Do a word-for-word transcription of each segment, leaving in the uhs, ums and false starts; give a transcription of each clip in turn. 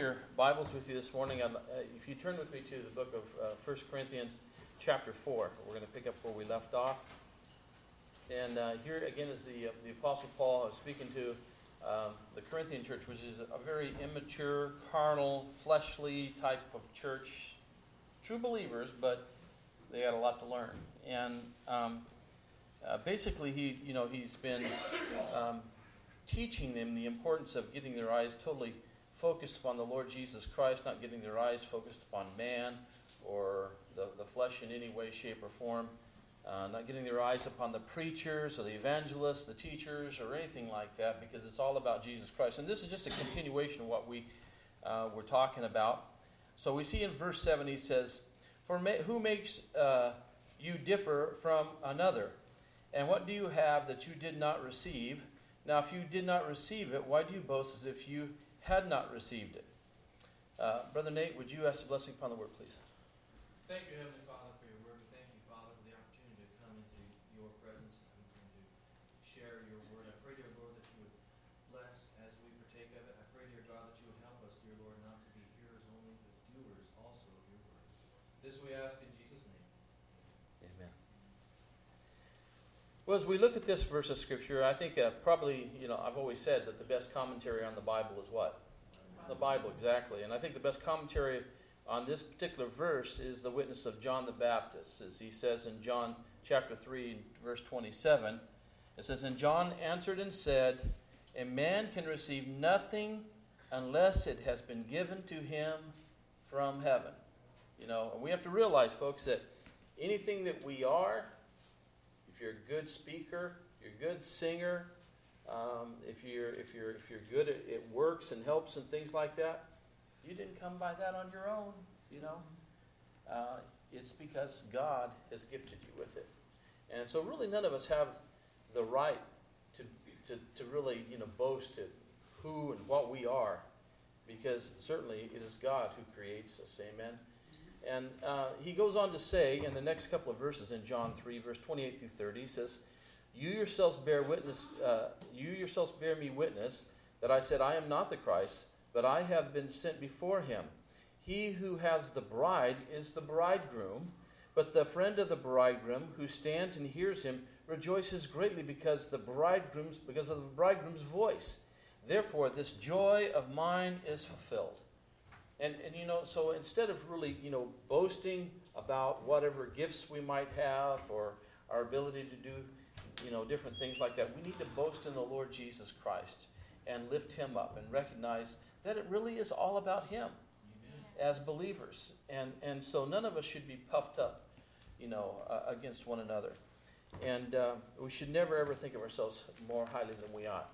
your Bibles with you this morning, I'm, uh, if you turn with me to the book of uh, First Corinthians chapter four, we're going to pick up where we left off. And uh, here again is the, uh, the Apostle Paul speaking to um, the Corinthian church, which is a very immature, carnal, fleshly type of church. True believers, but they had a lot to learn. And um, uh, basically, he, you know, he's been um, teaching them the importance of getting their eyes totally focused upon the Lord Jesus Christ, not getting their eyes focused upon man or the, the flesh in any way, shape, or form, uh, not getting their eyes upon the preachers or the evangelists, the teachers, or anything like that, because it's all about Jesus Christ. And this is just a continuation of what we uh, were talking about. So we see in verse seven, he says, For ma- who makes uh, you differ from another? And what do you have that you did not receive? Now, if you did not receive it, why do you boast as if you had not received it? Uh, Brother Nate, would you ask the blessing upon the word, please? Thank you, Heavenly Father, for your word. Thank you, Father, for the opportunity to come into your presence and, and to share your word. I pray, dear Lord, that you would bless as we partake of it. I pray, dear God, that you would help us, dear Lord, not to be hearers only, but doers also of your word. This we ask in Jesus' name. Amen. Well, as we look at this verse of Scripture, I think uh, probably, you know, I've always said that the best commentary on the Bible is what? The Bible, exactly. And I think the best commentary on this particular verse is the witness of John the Baptist. As he says in John chapter three, verse twenty-seven, it says, And John answered and said, A man can receive nothing unless it has been given to him from heaven. You know, and we have to realize, folks, that anything that we are, if you're a good speaker, you're a good singer, um, if you're if you're if you're good at it works and helps and things like that, you didn't come by that on your own. You know, uh, it's because God has gifted you with it, and so really none of us have the right to to to really you know boast to who and what we are, because certainly it is God who creates us. Amen. And uh, he goes on to say in the next couple of verses in John three, verse twenty-eight through thirty, he says, You yourselves bear witness, uh, you yourselves bear me witness that I said, I am not the Christ, but I have been sent before him. He who has the bride is the bridegroom, but the friend of the bridegroom who stands and hears him rejoices greatly because the bridegroom's because of the bridegroom's voice. Therefore, this joy of mine is fulfilled. And, and, you know, so instead of really, you know, boasting about whatever gifts we might have or our ability to do, you know, different things like that, we need to boast in the Lord Jesus Christ and lift him up and recognize that it really is all about him. Amen. As believers. And, and so none of us should be puffed up, you know, uh, against one another. And uh, we should never, ever think of ourselves more highly than we ought.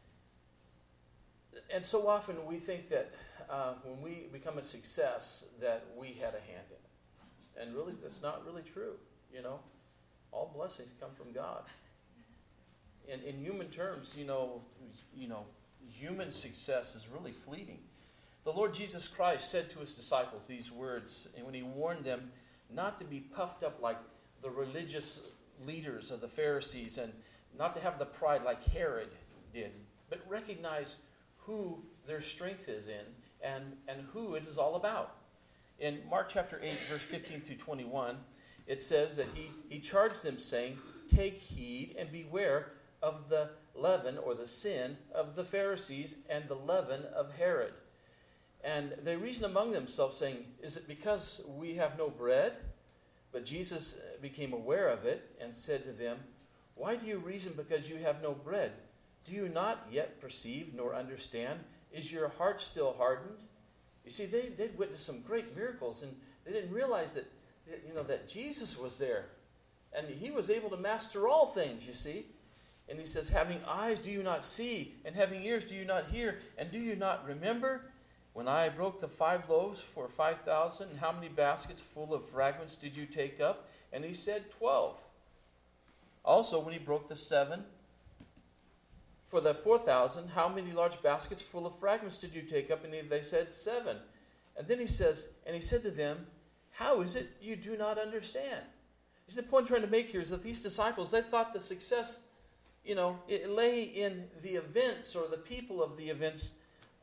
And so often we think that uh, when we become a success that we had a hand in it. And really, that's not really true, you know. All blessings come from God. In, in human terms, you know, you know, human success is really fleeting. The Lord Jesus Christ said to his disciples these words, and when he warned them not to be puffed up like the religious leaders of the Pharisees and not to have the pride like Herod did, but recognize who their strength is in and, and who it is all about. In Mark chapter eight, verse fifteen through twenty-one, it says that he, he charged them, saying, Take heed and beware of the leaven or the sin of the Pharisees and the leaven of Herod. And they reasoned among themselves, saying, Is it because we have no bread? But Jesus became aware of it and said to them, Why do you reason because you have no bread? Do you not yet perceive nor understand? Is your heart still hardened? You see, they, they'd witnessed some great miracles, and they didn't realize that, that, you know, that Jesus was there. And he was able to master all things, you see. And he says, Having eyes, do you not see? And having ears, do you not hear? And do you not remember? When I broke the five loaves for five thousand, how many baskets full of fragments did you take up? And he said, Twelve. Also, when he broke the seven for the four thousand, how many large baskets full of fragments did you take up? And they said, Seven. And then he says, and he said to them, How is it you do not understand? You see, the point I'm trying to make here is that these disciples, they thought the success, you know, it lay in the events or the people of the events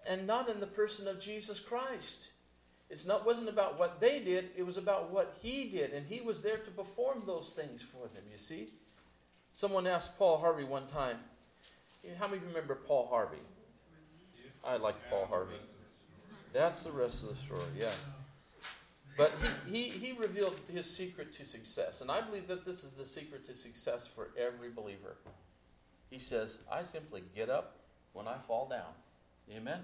and not in the person of Jesus Christ. It's not wasn't about what they did, it was about what he did, and he was there to perform those things for them, you see. Someone asked Paul Harvey one time, how many remember Paul Harvey? I like Paul Harvey. That's the rest of the story, yeah. But he, he, he revealed his secret to success, and I believe that this is the secret to success for every believer. He says, I simply get up when I fall down. Amen?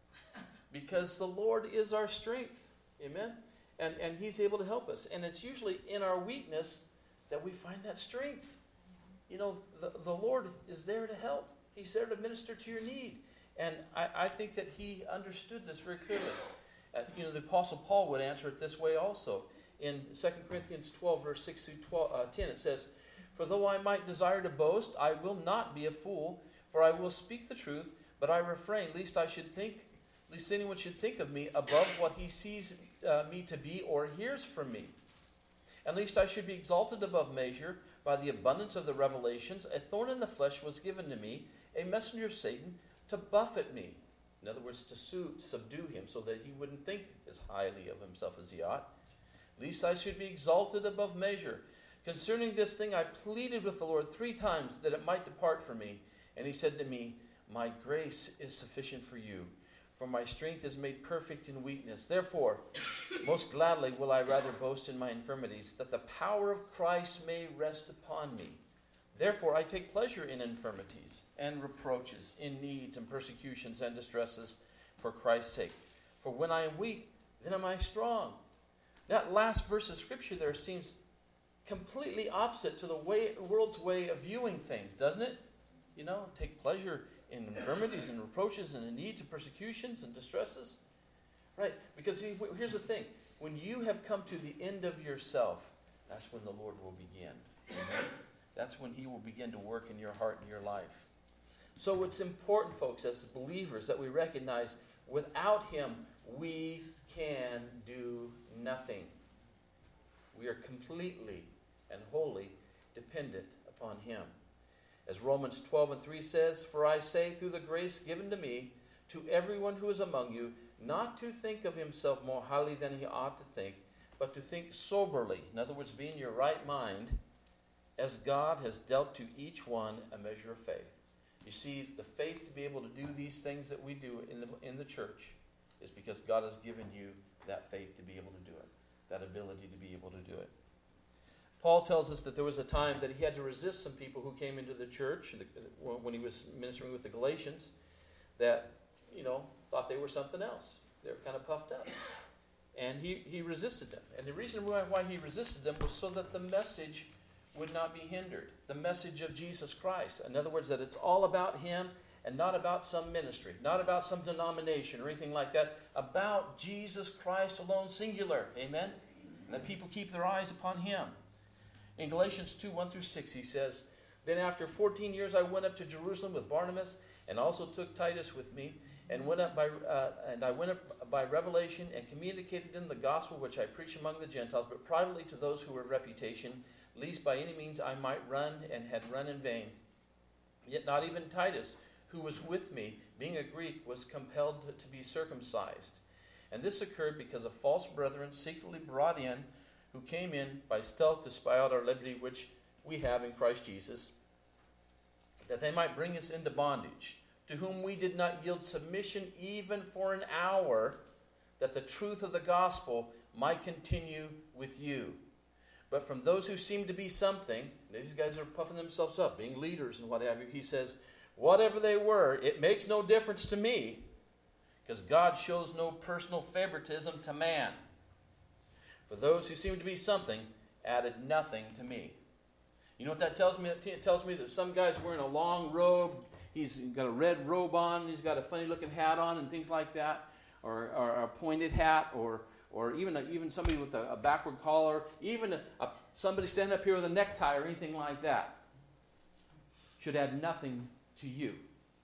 Because the Lord is our strength. Amen? And, and he's able to help us. And it's usually in our weakness that we find that strength. You know, the, the Lord is there to help. He's there to minister to your need. And I, I think that he understood this very clearly. Uh, you know, the Apostle Paul would answer it this way also. In Second Corinthians twelve, verse six through twelve, uh, ten, it says, For though I might desire to boast, I will not be a fool, for I will speak the truth, but I refrain, lest I should think, lest anyone should think of me above what he sees uh, me to be or hears from me. And lest I should be exalted above measure by the abundance of the revelations, a thorn in the flesh was given to me, a messenger of Satan, to buffet me. In other words, to sue, subdue him, so that he wouldn't think as highly of himself as he ought. Lest I should be exalted above measure. Concerning this thing I pleaded with the Lord three times that it might depart from me. And he said to me, My grace is sufficient for you, for my strength is made perfect in weakness. Therefore, most gladly will I rather boast in my infirmities, that the power of Christ may rest upon me. Therefore I take pleasure in infirmities and reproaches, in needs and persecutions and distresses for Christ's sake. For when I am weak, then am I strong. That last verse of Scripture there seems completely opposite to the way, world's way of viewing things, doesn't it? You know, take pleasure in infirmities and reproaches and in needs and persecutions and distresses. Right? Because see, here's the thing. When you have come to the end of yourself, that's when the Lord will begin. Amen? That's when he will begin to work in your heart and your life. So it's important, folks, as believers, that we recognize without him, we can do nothing. We are completely and wholly dependent upon him. As Romans twelve and three says, For I say, through the grace given to me, to everyone who is among you, not to think of himself more highly than he ought to think, but to think soberly. In other words, be in your right mind, as God has dealt to each one a measure of faith. You see, the faith to be able to do these things that we do in the, in the church is because God has given you that faith to be able to do it, that ability to be able to do it. Paul tells us that there was a time that he had to resist some people who came into the church when he was ministering with the Galatians that, you know, thought they were something else. They were kind of puffed up. And he, he resisted them. And the reason why, why he resisted them was so that the message would not be hindered. The message of Jesus Christ. In other words, that it's all about him and not about some ministry, not about some denomination or anything like that. About Jesus Christ alone, singular. Amen? And that people keep their eyes upon him. In Galatians two, one through six, he says, Then after fourteen years I went up to Jerusalem with Barnabas, and also took Titus with me, and went up by uh, and I went up by revelation and communicated them the gospel which I preached among the Gentiles, but privately to those who were of reputation, lest by any means I might run, and had run in vain. Yet not even Titus, who was with me, being a Greek, was compelled to be circumcised. And this occurred because of false brethren secretly brought in, who came in by stealth to spy out our liberty which we have in Christ Jesus, that they might bring us into bondage, to whom we did not yield submission even for an hour, that the truth of the gospel might continue with you. But from those who seem to be something, these guys are puffing themselves up, being leaders and what have you, he says, whatever they were, it makes no difference to me, because God shows no personal favoritism to man. For those who seem to be something added nothing to me. You know what that tells me? It tells me that some guy's wearing a long robe, he's got a red robe on, he's got a funny-looking hat on and things like that, or, or a pointed hat, or or even a, even somebody with a, a backward collar, even a, a, somebody standing up here with a necktie or anything like that, should add nothing to you.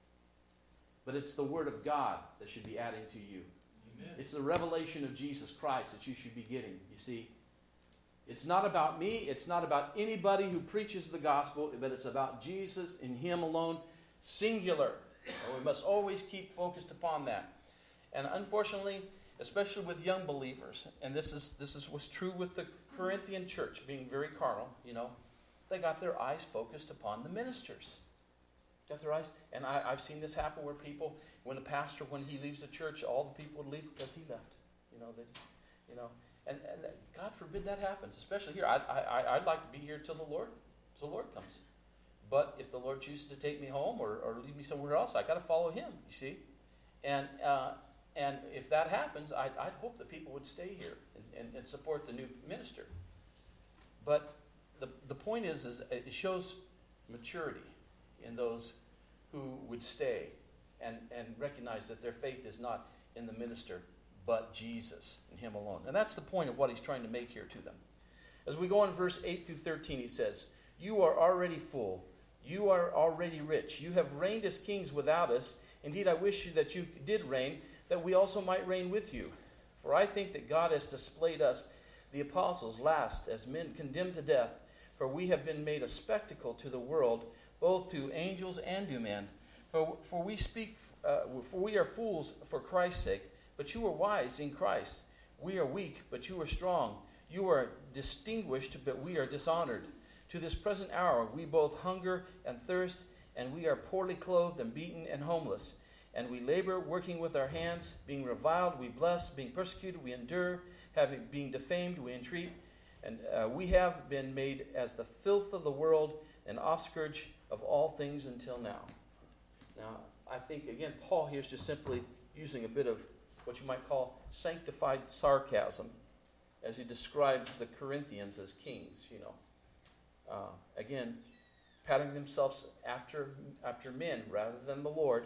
But it's the Word of God that should be adding to you. Amen. It's the revelation of Jesus Christ that you should be getting, you see. It's not about me, it's not about anybody who preaches the gospel, but it's about Jesus and him alone, singular. And we must always keep focused upon that. And unfortunately, especially with young believers, and this is this is was true with the Corinthian church, being very carnal, you know, they got their eyes focused upon the ministers. Got their eyes, and I, I've seen this happen where people, when the pastor, when he leaves the church, all the people would leave because he left. You know, they, you know, and, and God forbid that happens, especially here. I, I, I'd like to be here till the Lord, till the Lord comes. But if the Lord chooses to take me home or, or leave me somewhere else, I got to follow Him. You see, and uh, and if that happens, I'd, I'd hope that people would stay here and, and, and support the new minister. But the the point is, is it shows maturity in those who would stay and, and recognize that their faith is not in the minister, but Jesus and Him alone. And that's the point of what he's trying to make here to them. As we go on verse eight through thirteen, he says, "You are already full. You are already rich. You have reigned as kings without us. Indeed, I wish you that you did reign, that we also might reign with you. For I think that God has displayed us, the apostles, last as men condemned to death, for we have been made a spectacle to the world, both to angels and to men. For, for we speak, uh, for we are fools for Christ's sake, but you are wise in Christ. We are weak, but you are strong. You are distinguished, but we are dishonored. To this present hour we both hunger and thirst, and we are poorly clothed and beaten and homeless. And we labor, working with our hands. Being reviled, we bless. Being persecuted, we endure. Having being defamed, we entreat. And uh, we have been made as the filth of the world, an offscourge of all things until now." Now, I think, again, Paul here is just simply using a bit of what you might call sanctified sarcasm as he describes the Corinthians as kings, you know. Uh, again, patterning themselves after after men rather than the Lord,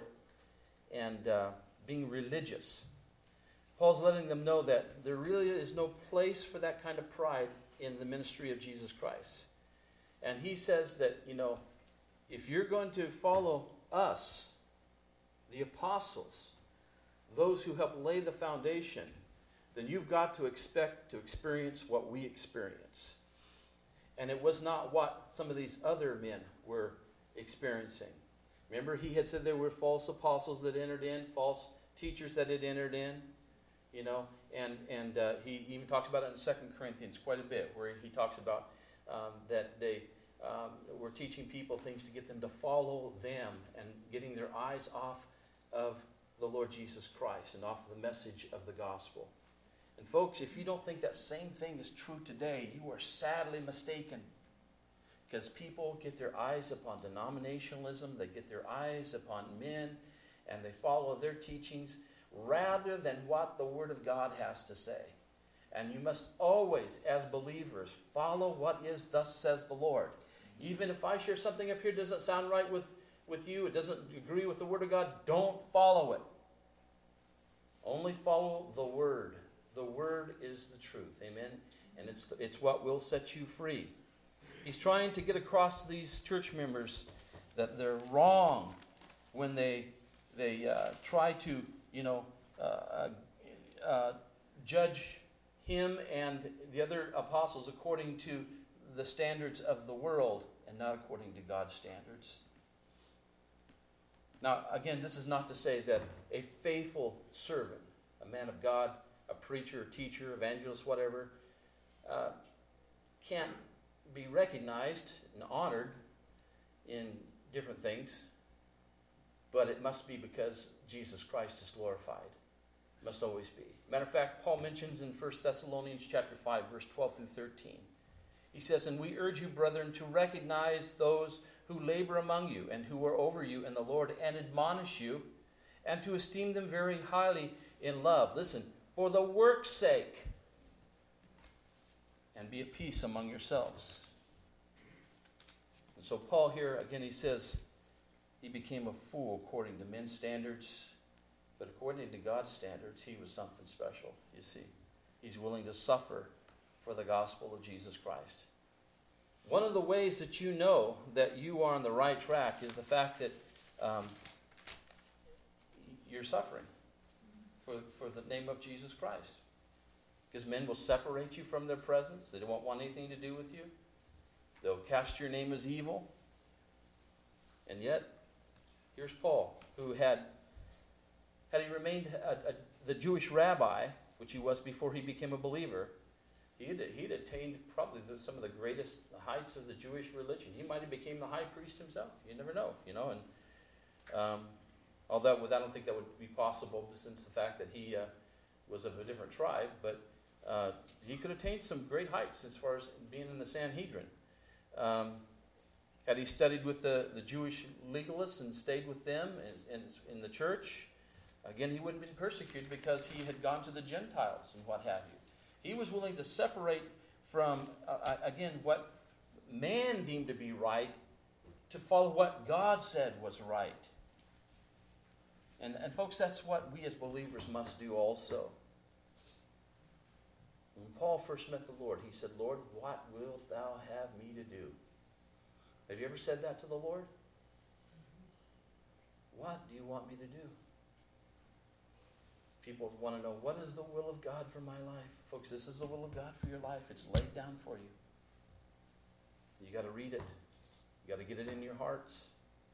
and uh, being religious. Paul's letting them know that there really is no place for that kind of pride in the ministry of Jesus Christ. And he says that, you know, if you're going to follow us, the apostles, those who help lay the foundation, then you've got to expect to experience what we experience. And it was not what some of these other men were experiencing. Remember, he had said there were false apostles that entered in, false teachers that had entered in, you know, and, and uh, he even talks about it in Second Corinthians quite a bit, where he talks about um, that they um, were teaching people things to get them to follow them and getting their eyes off of the Lord Jesus Christ and off the message of the gospel. And folks, if you don't think that same thing is true today, you are sadly mistaken. Because people get their eyes upon denominationalism, they get their eyes upon men, and they follow their teachings rather than what the Word of God has to say. And you must always, as believers, follow what is thus says the Lord. Even if I share something up here that doesn't sound right with, with you, it doesn't agree with the Word of God, don't follow it. Only follow the Word. The Word is the truth. Amen? And it's, it's what will set you free. He's trying to get across to these church members that they're wrong when they they uh, try to, you know, uh, uh, judge him and the other apostles according to the standards of the world and not according to God's standards. Now, again, this is not to say that a faithful servant, a man of God, a preacher, teacher, evangelist, whatever, uh, can't be recognized and honored in different things, but it must be because Jesus Christ is glorified. It must always be. Matter of fact, Paul mentions in First Thessalonians chapter five, verse twelve through thirteen. He says, "And we urge you, brethren, to recognize those who labor among you and who are over you in the Lord and admonish you, and to esteem them very highly in love." Listen, "for the work's sake, and be at peace among yourselves." And so Paul here, again, he says he became a fool according to men's standards, but according to God's standards, he was something special, you see. He's willing to suffer for the gospel of Jesus Christ. One of the ways that you know that you are on the right track is the fact that um, you're suffering for, for the name of Jesus Christ. Because men will separate you from their presence. They won't want anything to do with you. They'll cast your name as evil. And yet, here's Paul, who had, had he remained a, a the Jewish rabbi, which he was before he became a believer, he'd, he'd attained probably the, some of the greatest heights of the Jewish religion. He might have become the high priest himself. You never know, you know. And um, although I don't think that would be possible since the fact that he uh, was of a different tribe, but uh, he could attain some great heights as far as being in the Sanhedrin. Um, had he studied with the, the Jewish legalists and stayed with them in, in, in the church, again, he wouldn't have been persecuted because he had gone to the Gentiles and what have you. He was willing to separate from, uh, again, what man deemed to be right to follow what God said was right. And, and folks, that's what we as believers must do also. When Paul first met the Lord, he said, Lord, what wilt thou have me to do? Have you ever said that to the Lord? What do you want me to do? People want to know, what is the will of God for my life? Folks, this is the will of God for your life. It's laid down for you. You got to read it. You got to get it in your hearts.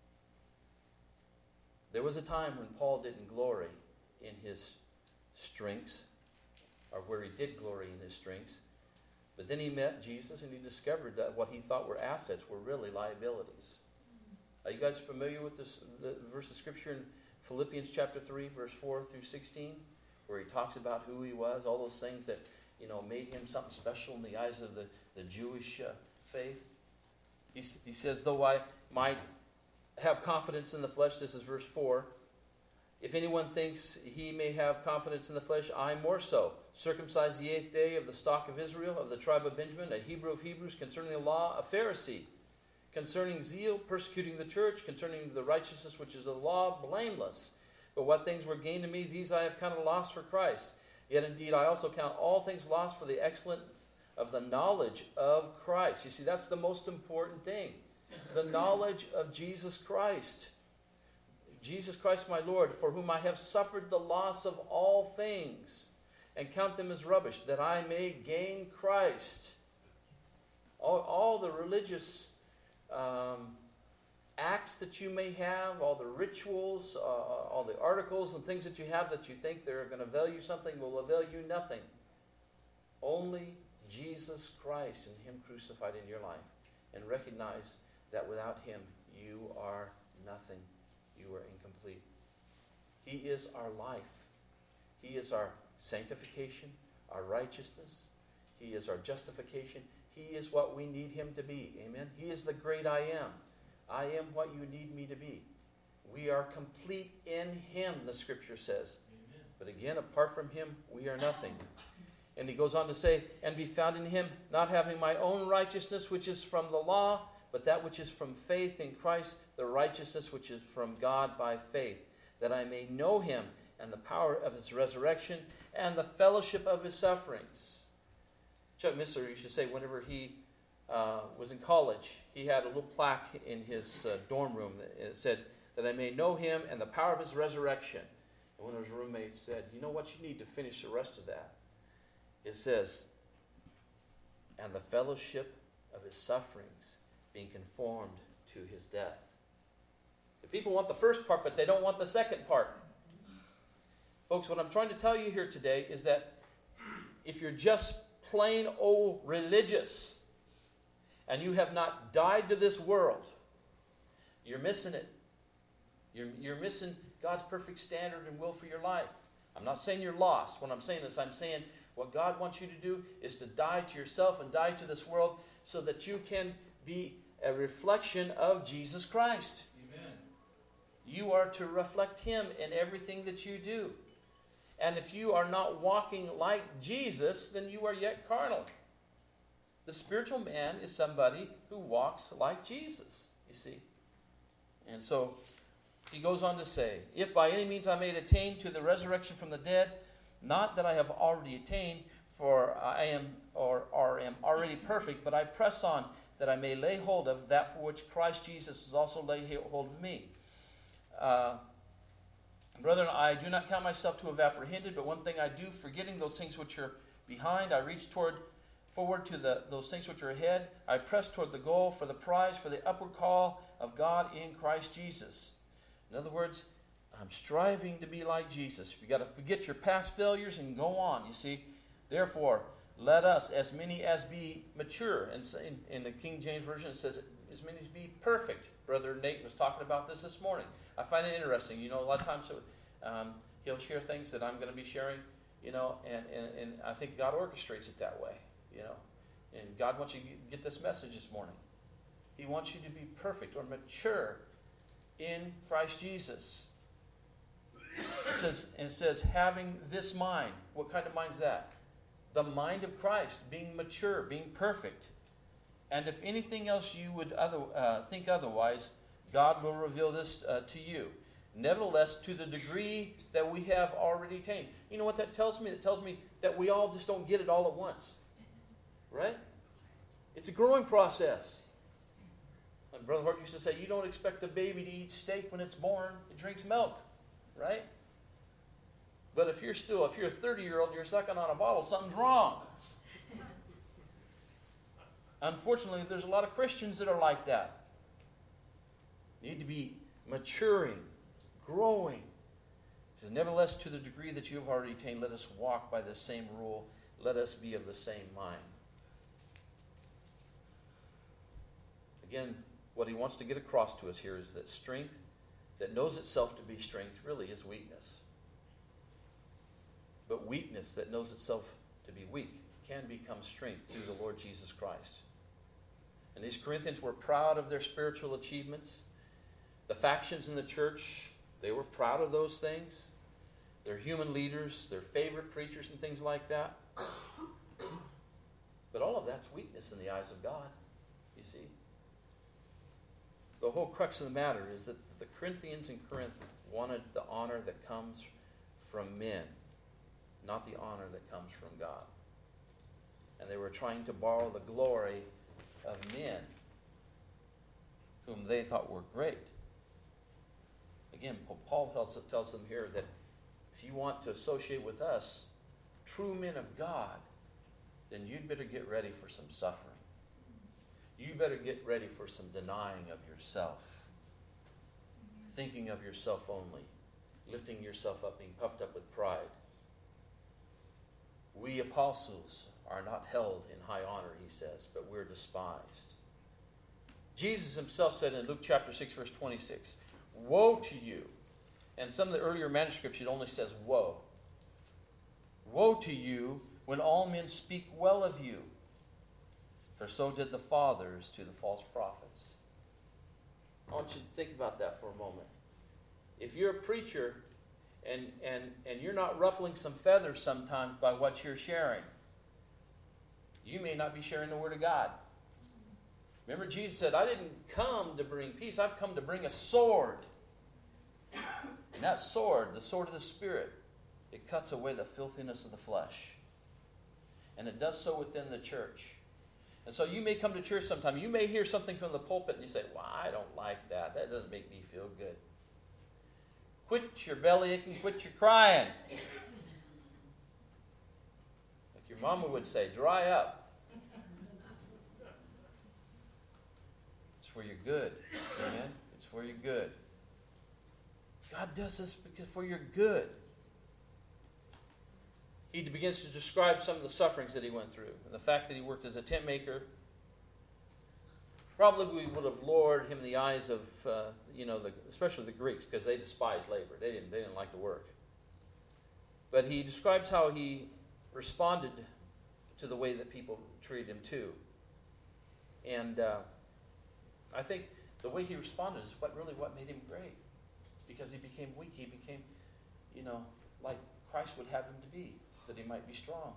There was a time when Paul didn't glory in his strengths, or where he did glory in his strengths. But then he met Jesus and he discovered that what he thought were assets were really liabilities. Are you guys familiar with this the verse of Scripture in Philippians chapter three, verse four through sixteen, where he talks about who he was, all those things that, you know, made him something special in the eyes of the, the Jewish uh, faith? He, he says, though I might have confidence in the flesh, this is verse four, if anyone thinks he may have confidence in the flesh, I more so. Circumcised the eighth day of the stock of Israel, of the tribe of Benjamin, a Hebrew of Hebrews, concerning the law, a Pharisee, concerning zeal, persecuting the church, concerning the righteousness which is of the law, blameless. But what things were gained to me, these I have counted loss for Christ. Yet indeed I also count all things lost for the excellence of the knowledge of Christ. You see, that's the most important thing. The knowledge of Jesus Christ. Jesus Christ my Lord, for whom I have suffered the loss of all things, and count them as rubbish, that I may gain Christ. All, all the religious um, acts that you may have, all the rituals, uh, all the articles and things that you have that you think they're going to value something will avail you nothing. Only Jesus Christ and Him crucified in your life. And recognize that without Him, you are nothing. You are incomplete. He is our life. He is our sanctification, our righteousness. He is our justification. He is what we need Him to be. Amen? He is the great I am. I am what you need me to be. We are complete in Him, the Scripture says. Amen. But again, apart from Him, we are nothing. And he goes on to say, and be found in Him, not having my own righteousness, which is from the law, but that which is from faith in Christ, the righteousness which is from God by faith, that I may know Him and the power of His resurrection and the fellowship of His sufferings. Chuck Missler used to say whenever he uh, was in college, he had a little plaque in his uh, dorm room that said, that I may know Him and the power of His resurrection. And one of his roommates said, you know what you need to finish the rest of that? It says, and the fellowship of His sufferings, being conformed to His death. The people want the first part, but they don't want the second part. Folks, what I'm trying to tell you here today is that if you're just plain old religious and you have not died to this world, you're missing it. You're, you're missing God's perfect standard and will for your life. I'm not saying you're lost. When I'm saying this, I'm saying what God wants you to do is to die to yourself and die to this world so that you can be a reflection of Jesus Christ. Amen. You are to reflect Him in everything that you do. And if you are not walking like Jesus, then you are yet carnal. The spiritual man is somebody who walks like Jesus, you see. And so he goes on to say, if by any means I may attain to the resurrection from the dead, not that I have already attained, for I am or, or am already perfect, but I press on that I may lay hold of that for which Christ Jesus has also laid hold of me. Uh, brethren, I do not count myself to have apprehended, but one thing I do, forgetting those things which are behind, I reach toward forward to the, those things which are ahead. I press toward the goal for the prize, for the upward call of God in Christ Jesus. In other words, I'm striving to be like Jesus. You've got to forget your past failures and go on, you see. Therefore, let us, as many as be mature. And in, in the King James Version, it says, as many as be perfect. Brother Nate was talking about this this morning. I find it interesting. You know, a lot of times um, he'll share things that I'm going to be sharing, you know, and, and, and I think God orchestrates it that way, you know. And God wants you to get this message this morning. He wants you to be perfect or mature in Christ Jesus. It says, it says, having this mind. What kind of mind is that? The mind of Christ, being mature, being perfect. And if anything else you would other, uh, think otherwise, God will reveal this uh, to you. Nevertheless, to the degree that we have already attained. You know what that tells me? It tells me that we all just don't get it all at once. Right? It's a growing process. And Brother Hort used to say, you don't expect a baby to eat steak when it's born. It drinks milk. Right? But if you're still, if you're a thirty-year-old and you're sucking on a bottle, something's wrong. Unfortunately, there's a lot of Christians that are like that. You need to be maturing, growing. It says, nevertheless, to the degree that you have already attained, let us walk by the same rule. Let us be of the same mind. Again, what he wants to get across to us here is that strength that knows itself to be strength really is weakness. But weakness that knows itself to be weak can become strength through the Lord Jesus Christ. And these Corinthians were proud of their spiritual achievements. The factions in the church, they were proud of those things. Their human leaders, their favorite preachers and things like that. But all of that's weakness in the eyes of God, you see. The whole crux of the matter is that the Corinthians in Corinth wanted the honor that comes from men, not the honor that comes from God. And they were trying to borrow the glory of men whom they thought were great. Again, Paul tells them here that if you want to associate with us, true men of God, then you'd better get ready for some suffering. You better get ready for some denying of yourself, thinking of yourself only, lifting yourself up, being puffed up with pride. We apostles are not held in high honor, he says, but we're despised. Jesus himself said in Luke chapter six, verse twenty-six, woe to you. And some of the earlier manuscripts, it only says woe. Woe to you when all men speak well of you. For so did the fathers to the false prophets. I want you to think about that for a moment. If you're a preacher and, and, and you're not ruffling some feathers sometimes by what you're sharing, you may not be sharing the Word of God. Remember, Jesus said, I didn't come to bring peace. I've come to bring a sword. And that sword, the sword of the Spirit, it cuts away the filthiness of the flesh. And it does so within the church. And so you may come to church sometime. You may hear something from the pulpit and you say, well, I don't like that. That doesn't make me feel good. Quit your belly aching, quit your crying. Like your mama would say, dry up. It's for your good. Amen? It's for your good. God does this because for your good. He begins to describe some of the sufferings that he went through. And the fact that he worked as a tent maker. Probably would have lowered him in the eyes of, uh, you know, the, especially the Greeks, because they despised labor. They didn't, they didn't like to work. But he describes how he responded to the way that people treated him too. And uh, I think the way he responded is what really what made him great. Because he became weak. He became, you know, like Christ would have him to be, that he might be strong.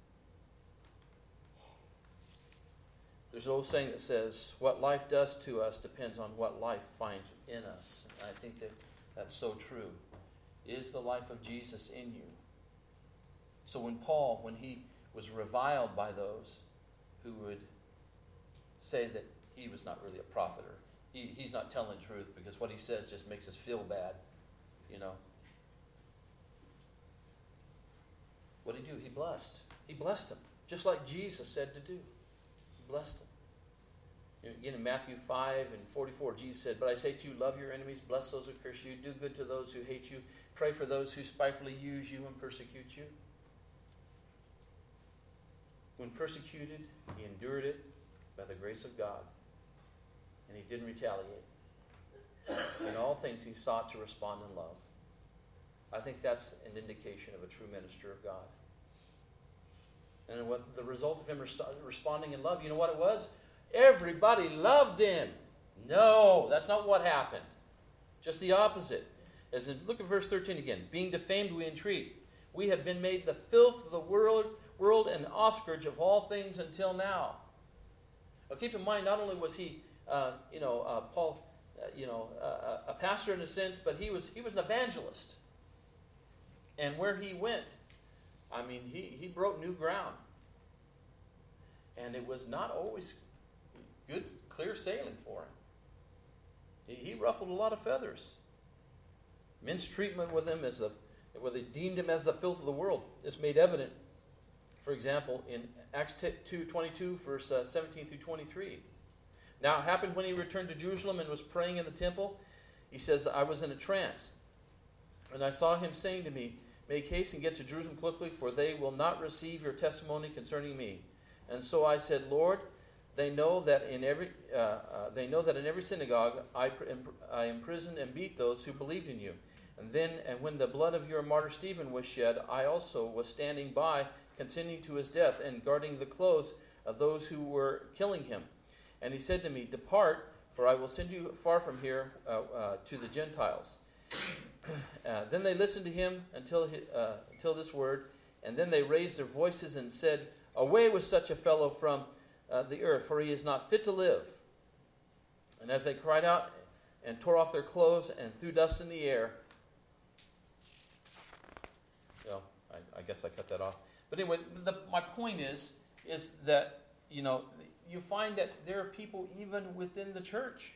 There's an old saying that says, what life does to us depends on what life finds in us. And I think that that's so true. Is the life of Jesus in you? So when Paul, when he was reviled by those who would say that he was not really a prophet, or he, he's not telling the truth because what he says just makes us feel bad, you know. What did he do? He blessed. He blessed him, just like Jesus said to do. He blessed him. Again, in Matthew five and forty-four, Jesus said, "But I say to you, love your enemies, bless those who curse you, do good to those who hate you, pray for those who spitefully use you and persecute you." When persecuted, he endured it by the grace of God, and he didn't retaliate. In all things, he sought to respond in love. I think that's an indication of a true minister of God. And what the result of him rest- responding in love, you know what it was? Everybody loved him. No, that's not what happened. Just the opposite. As in, look at verse thirteen again. Being defamed, we entreat. We have been made the filth of the world, world and offscourge of all things until now. Now, keep in mind, not only was he, uh, you know, uh, Paul, uh, you know, uh, a pastor in a sense, but he was he was an evangelist. And where he went, I mean, he, he broke new ground. And it was not always good, clear sailing for him. He, he ruffled a lot of feathers. Men's treatment with him as the, well, they deemed him as the filth of the world. This made evident, for example, in Acts two twenty-two, verse uh, seventeen through twenty-three. Now, it happened when he returned to Jerusalem and was praying in the temple. He says, "I was in a trance, and I saw him saying to me, 'Make haste and get to Jerusalem quickly, for they will not receive your testimony concerning me.' And so I said, 'Lord, they know that in every uh, uh, they know that in every synagogue I, I imprisoned and beat those who believed in you. And then, and when the blood of your martyr Stephen was shed, I also was standing by, continuing to his death, and guarding the clothes of those who were killing him. And he said to me, Depart, for I will send you far from here uh, uh, to the Gentiles.' Uh, then they listened to him until he, uh, until this word, and then they raised their voices and said, 'Away with such a fellow from uh, the earth, for he is not fit to live.' And as they cried out and tore off their clothes and threw dust in the air," well, I, I guess I cut that off. But anyway, the, my point is, is that, you know, you find that there are people even within the church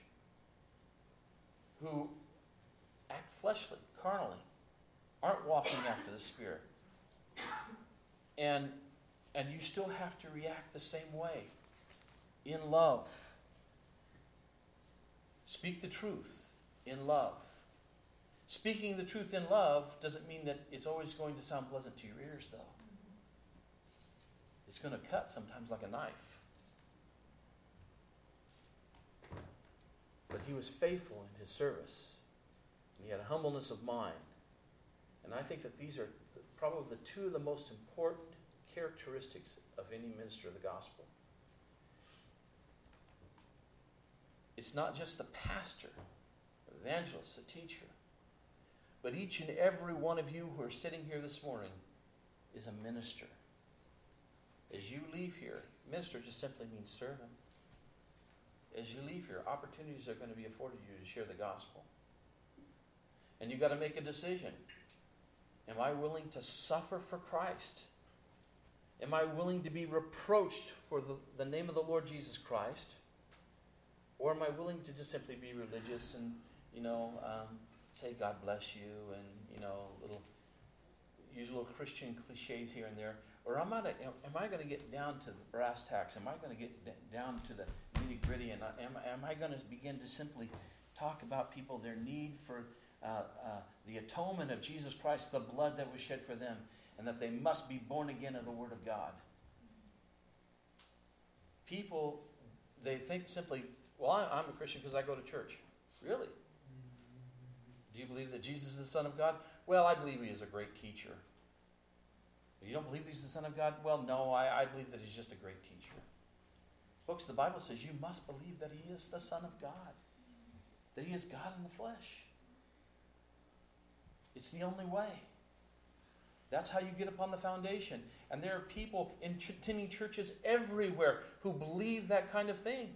who act fleshly, carnally, aren't walking after the Spirit. And and you still have to react the same way, in love. Speak the truth in love. Speaking the truth in love doesn't mean that it's always going to sound pleasant to your ears, though. It's going to cut sometimes like a knife. But he was faithful in his service. And he had a humbleness of mind. And I think that these are the, probably the two of the most important characteristics of any minister of the gospel. It's not just the pastor, the evangelist, the teacher, but each and every one of you who are sitting here this morning is a minister. As you leave here, minister just simply means servant. As you leave here, opportunities are going to be afforded you to share the gospel. And you've got to make a decision. Am I willing to suffer for Christ? Am I willing to be reproached for the, the name of the Lord Jesus Christ? Or am I willing to just simply be religious and, you know, um, say God bless you and, you know, little use little Christian cliches here and there? Or am I, am I going to get down to the brass tacks? Am I going to get d- down to the nitty gritty? And am, am I going to begin to simply talk about people, their need for uh, uh, the atonement of Jesus Christ, the blood that was shed for them, and that they must be born again of the Word of God? People, they think simply, well, I'm a Christian because I go to church. Really? Do you believe that Jesus is the Son of God? Well, I believe he is a great teacher. You don't believe he's the Son of God? Well, no, I, I believe that he's just a great teacher. Folks, the Bible says you must believe that he is the Son of God, that he is God in the flesh. It's the only way. That's how you get upon the foundation. And there are people in ch- attending churches everywhere who believe that kind of thing.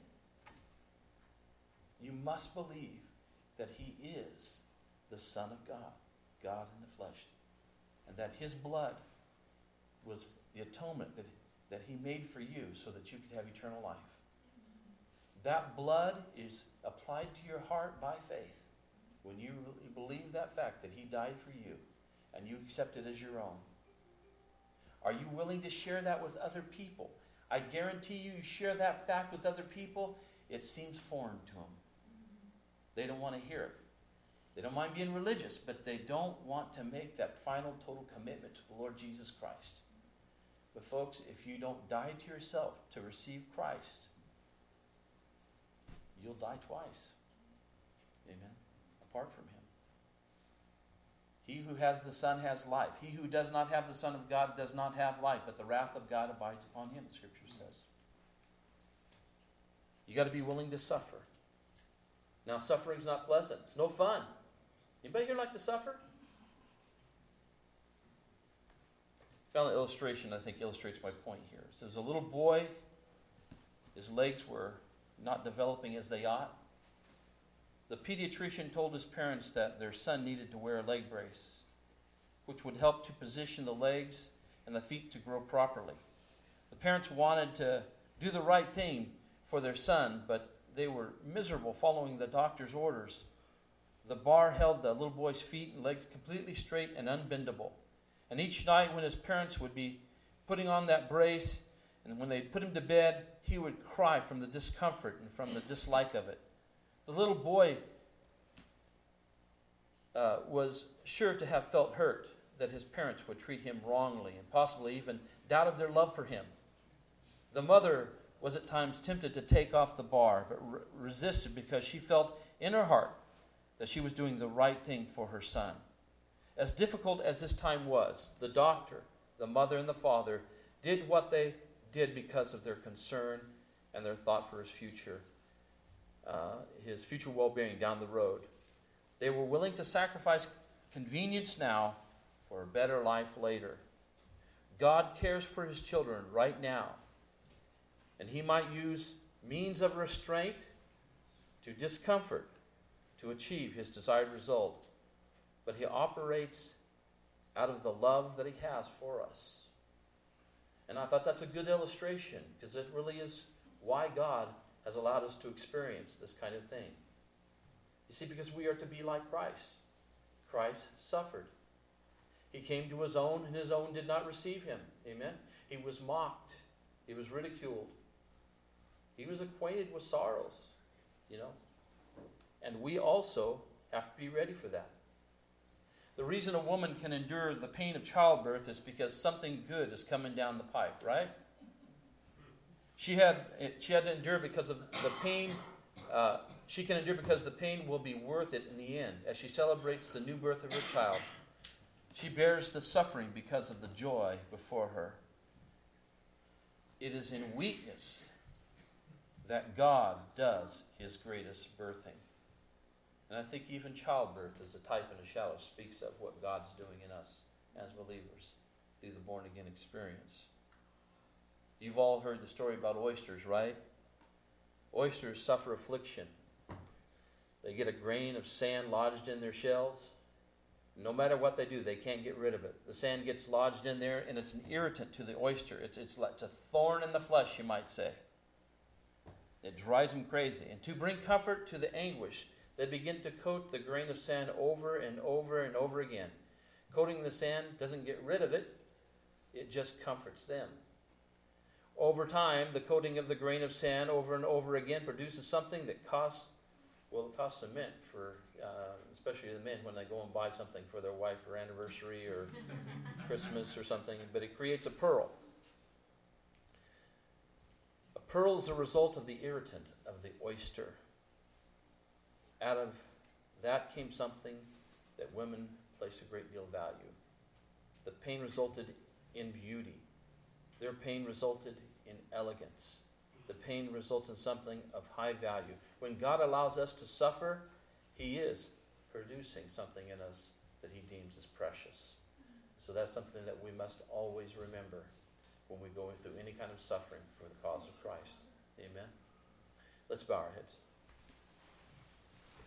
You must believe that he is the Son of God, God in the flesh, and that his blood was the atonement that, that he made for you so that you could have eternal life. That blood is applied to your heart by faith when you believe that fact that he died for you and you accept it as your own. Are you willing to share that with other people? I guarantee you, you share that fact with other people, it seems foreign to them. They don't want to hear it. They don't mind being religious, but they don't want to make that final total commitment to the Lord Jesus Christ. But folks, if you don't die to yourself to receive Christ, you'll die twice. Amen. Apart from Him. He who has the Son has life. He who does not have the Son of God does not have life, but the wrath of God abides upon him, the Scripture says. You got to be willing to suffer. Now, suffering's not pleasant. It's no fun. Anybody here like to suffer? Found an illustration I think illustrates my point here. It says a little boy, his legs were not developing as they ought. The pediatrician told his parents that their son needed to wear a leg brace, which would help to position the legs and the feet to grow properly. The parents wanted to do the right thing for their son, but they were miserable following the doctor's orders. The bar held the little boy's feet and legs completely straight and unbendable. And each night when his parents would be putting on that brace, and when they put him to bed, he would cry from the discomfort and from the dislike of it. The little boy uh, was sure to have felt hurt that his parents would treat him wrongly and possibly even doubted their love for him. The mother was at times tempted to take off the bar, but re- resisted because she felt in her heart that she was doing the right thing for her son. As difficult as this time was, the doctor, the mother, and the father did what they did because of their concern and their thought for his future. Uh, his future well-being down the road. They were willing to sacrifice convenience now for a better life later. God cares for His children right now, and He might use means of restraint to discomfort to achieve His desired result, but He operates out of the love that He has for us. And I thought that's a good illustration, because it really is why God has allowed us to experience this kind of thing. You see, because we are to be like Christ. Christ suffered. He came to His own, and His own did not receive Him. Amen? He was mocked. He was ridiculed. He was acquainted with sorrows, you know. And we also have to be ready for that. The reason a woman can endure the pain of childbirth is because something good is coming down the pipe, right? She had she had to endure because of the pain. Uh, she can endure because the pain will be worth it in the end. As she celebrates the new birth of her child, she bears the suffering because of the joy before her. It is in weakness that God does His greatest birthing. And I think even childbirth is a type and a shadow, speaks of what God's doing in us as believers through the born-again experience. You've all heard the story about oysters, right? Oysters suffer affliction. They get a grain of sand lodged in their shells. No matter what they do, they can't get rid of it. The sand gets lodged in there, and it's an irritant to the oyster. It's, it's, like, it's a thorn in the flesh, you might say. It drives them crazy. And to bring comfort to the anguish, they begin to coat the grain of sand over and over and over again. Coating the sand doesn't get rid of it. It just comforts them. Over time, the coating of the grain of sand over and over again produces something that costs, well, it costs a mint for, uh, especially the men when they go and buy something for their wife for anniversary or Christmas or something, but it creates a pearl. A pearl is a result of the irritant of the oyster. Out of that came something that women place a great deal of value. The pain resulted in beauty. Their pain resulted in elegance. The pain results in something of high value. When God allows us to suffer, He is producing something in us that He deems as precious. So that's something that we must always remember when we go through any kind of suffering for the cause of Christ. Amen? Let's bow our heads.